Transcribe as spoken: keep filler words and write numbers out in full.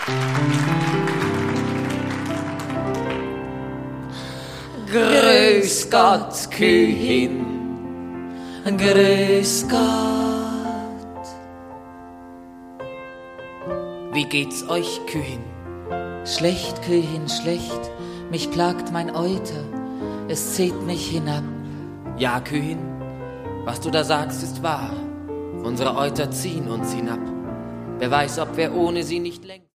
Grüß Gott, Kühin, grüß Gott. Wie geht's euch, Kühin? Schlecht, Kühin, schlecht, mich plagt mein Euter, es zieht mich hinab. Ja, Kühin, was du da sagst, ist wahr. Unsere Euter ziehen uns hinab. Wer weiß, ob wir ohne sie nicht längst...